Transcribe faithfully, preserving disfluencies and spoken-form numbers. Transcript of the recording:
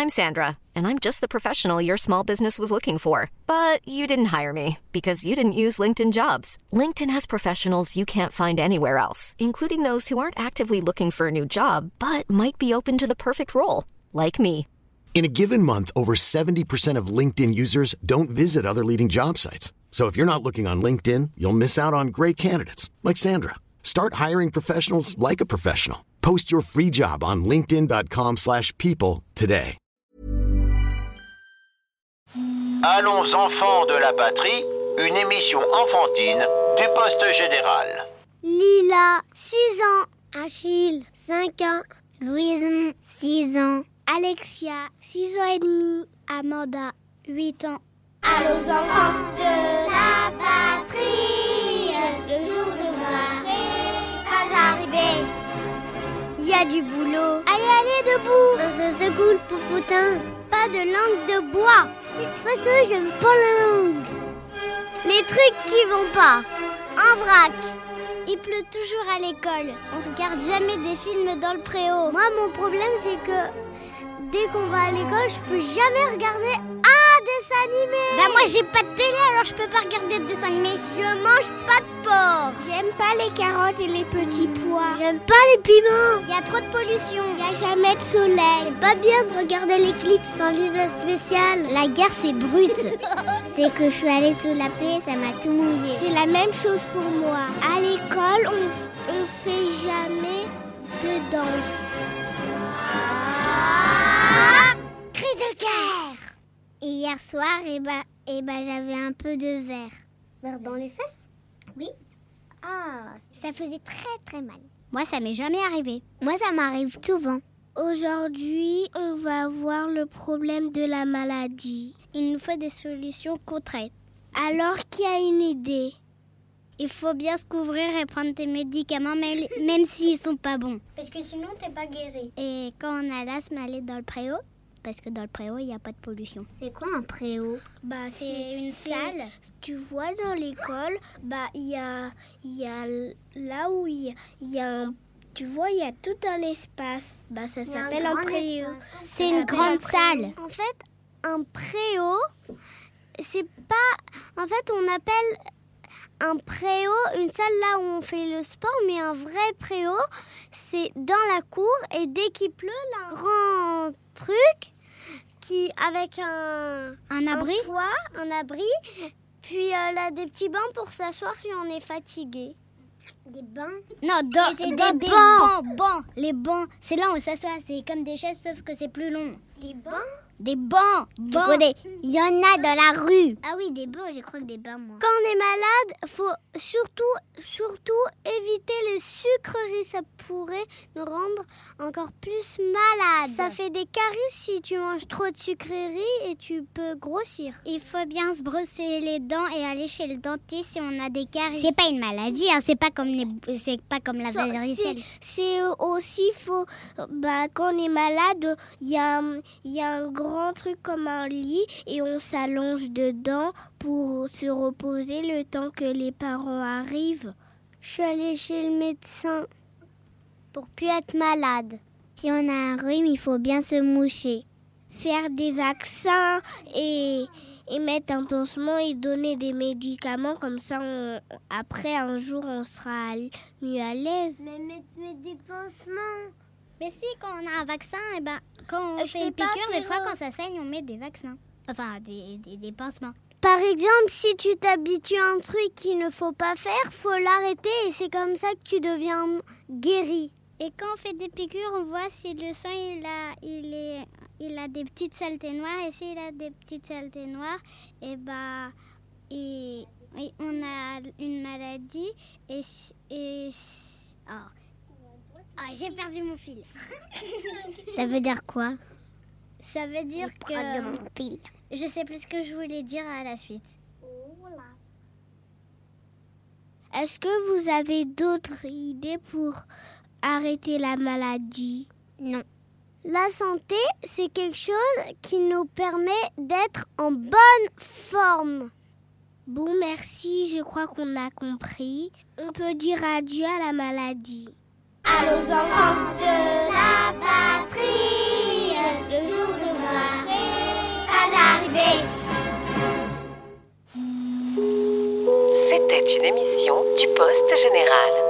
I'm Sandra, and I'm just the professional your small business was looking for. But you didn't hire me because you didn't use LinkedIn Jobs. LinkedIn has professionals you can't find anywhere else, including those who aren't actively looking for a new job, but might be open to the perfect role, like me. In a given month, over seventy percent of LinkedIn users don't visit other leading job sites. So if you're not looking on LinkedIn, you'll miss out on great candidates like Sandra. Start hiring professionals like a professional. Post your free job on linkedin.com slash people today. Allons enfants de la patrie, une émission enfantine du poste général. Lila, six ans. Achille, cinq ans. Louison, six ans. Alexia, six ans et demi. Amanda, huit ans. Allons enfants de la patrie, le jour de gloire est pas arrivé. Il y a du boulot. Allez, allez, debout. On se secoue le popotin. Pas de langue de bois. De toute façon, j'aime pas la langue. Les trucs qui vont pas. En vrac. Il pleut toujours à l'école. On regarde jamais des films dans le préau. Moi, mon problème, c'est que dès qu'on va à l'école, je peux jamais regarder un dessin animé. Bah moi, j'ai pas de télé, alors je peux pas regarder de dessin animé. Je mange pas de porc. J'aime pas les carottes et les petits pois. J'aime pas les piments. Il y a trop de pollution. Il y a jamais de soleil. C'est pas bien de regarder les clips sans lunettes spéciales. La guerre, c'est brut. C'est que je suis allée sous la pluie et ça m'a tout mouillé. C'est la même chose pour moi. À l'école, on, on fait jamais de danse. Ah, cri de guerre. Et hier soir, eh ben, eh ben, j'avais un peu de verre. Verre dans les fesses? Oui. Ah, ça faisait très très mal. Moi, ça m'est jamais arrivé. Moi, ça m'arrive souvent. Aujourd'hui, on va voir le problème de la maladie. Il nous faut des solutions concrètes. Alors, qui a une idée? Il faut bien se couvrir et prendre tes médicaments, même s'ils sont pas bons. Parce que sinon, t'es pas guéri. Et quand on a l'asthme, aller dans le préau, parce que dans le préau, il n'y a pas de pollution. C'est quoi un préau? Bah, c'est, c'est une salle. Tu vois, dans l'école, bah, il y a, y a là où il y, y a un... Tu vois, il y a tout un espace. Bah, ça s'appelle un, un préau. C'est ça une grande salle. En fait, un préau, c'est pas... En fait, on appelle un préau une salle là où on fait le sport, mais un vrai préau, c'est dans la cour. Et dès qu'il pleut, là, un grand truc qui avec un... Un abri un toit, un abri. Puis euh, là, des petits bancs pour s'asseoir si on est fatigué. Des bancs? Non, dans, des, des, des bancs. bancs. bancs. Les bancs, c'est là où on s'assoit. C'est comme des chaises, sauf que c'est plus long. Des bancs? Des bancs. bancs. Il y en a dans la rue. Ah oui, des bancs, j'ai cru que des bains, moi. Quand on est malade, faut surtout, surtout éviter les sucreries. Ça pourrait nous rendre encore plus malades. Ça fait des caries si tu manges trop de sucreries et tu peux grossir. Il faut bien se brosser les dents et aller chez le dentiste si on a des caries. C'est pas une maladie, hein, c'est pas comme les, c'est pas comme la varicelle. C'est, c'est aussi faux. Bah, quand on est malade, il y a, il y a un grand grand truc comme un lit et on s'allonge dedans pour se reposer le temps que les parents arrivent. Je suis allée chez le médecin pour plus être malade. Si on a un rhume, il faut bien se moucher. Faire des vaccins et, et mettre un pansement et donner des médicaments, comme ça on, après un jour on sera mieux à l'aise. Mais mettre, mettre des pansements. Mais si, quand on a un vaccin, et ben, quand on Je fait une piqûre, des fois, quand ça saigne, on met des vaccins. Enfin, des, des, des pansements. Par exemple, si tu t'habitues à un truc qu'il ne faut pas faire, faut l'arrêter et c'est comme ça que tu deviens guéri. Et quand on fait des piqûres, on voit si le sang, il a, il est, il a des petites saletés noires. Et s'il a des petites saletés noires, et ben, et, oui, on a une maladie. Et... et oh. Ah, j'ai perdu mon fil. Ça veut dire quoi? Ça veut dire je que... mon fil. Je sais plus ce que je voulais dire à la suite. Voilà. Est-ce que vous avez d'autres idées pour arrêter la maladie? Non. La santé, c'est quelque chose qui nous permet d'être en bonne forme. Bon, merci, je crois qu'on a compris. On peut dire adieu à la maladie. Allons enfants de la patrie, le jour de gloire était une émission du Poste Général.